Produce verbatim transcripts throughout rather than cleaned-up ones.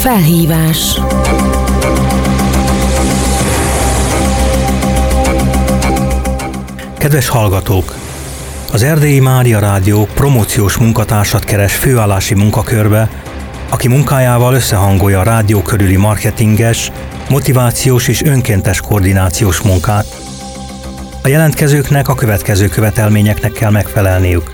Felhívás. Kedves hallgatók! Az Erdélyi Mária Rádió promóciós munkatársat keres főállási munkakörbe, aki munkájával összehangolja a rádió körüli marketinges, motivációs és önkéntes koordinációs munkát. A jelentkezőknek a következő követelményeknek kell megfelelniük.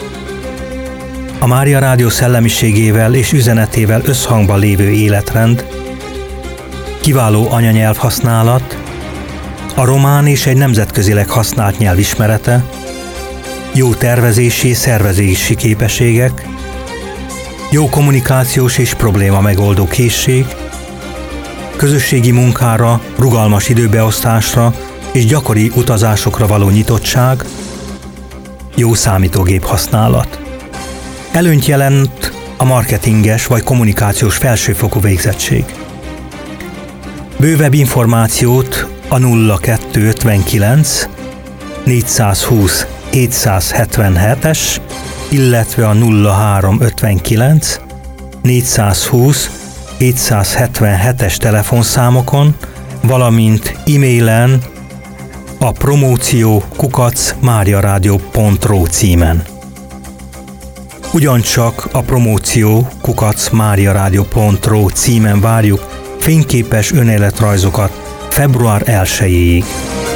A Mária Rádió szellemiségével és üzenetével összhangban lévő életrend, kiváló anyanyelvhasználat, a román és egy nemzetközileg használt nyelv ismerete, jó tervezési, szervezési képességek, jó kommunikációs és probléma megoldó készség, közösségi munkára, rugalmas időbeosztásra és gyakori utazásokra való nyitottság, jó számítógép használat. Előnyt jelent a marketinges vagy kommunikációs felsőfokú végzettség. Bővebb információt a nulla kettő ötvenkilenc négyszázhúsz hétszázhetvenhetes, illetve a nulla három ötvenkilenc négyszázhúsz hétszázhetvenhetes telefonszámokon, valamint e-mailen a promóció kukac mariaradio pont ru címen. Ugyancsak a promóció kukac mariaradio pont ru címen várjuk fényképes önéletrajzokat február elsejéig.